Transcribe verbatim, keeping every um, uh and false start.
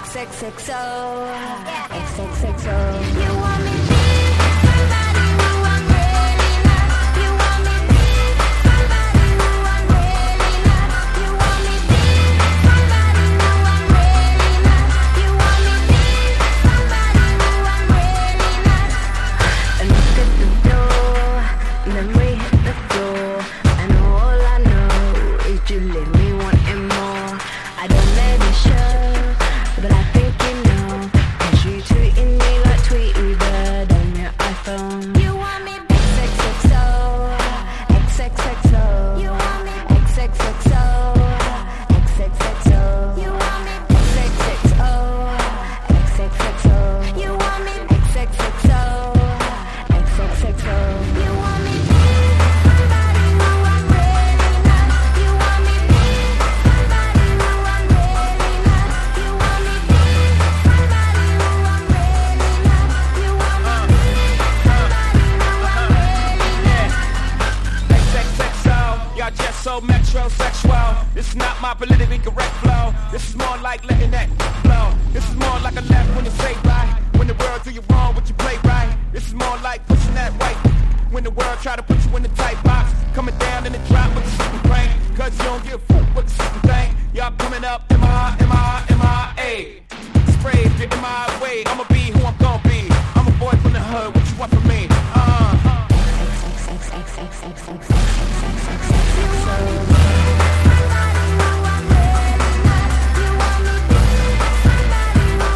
X X X O, X X X O. You want me? Metrosexual, this is not my politically correct flow. This is more like letting that flow. This is more like a left when you say right. When the world do you wrong, what you play right. This is more like pushing that white. When the world try to put you in the tight box, coming down in the drop with the super brain. Cause you don't give a fuck what the super thing. Y'all coming up, M I, M I, M I, A. Spray, get in my way, I'ma be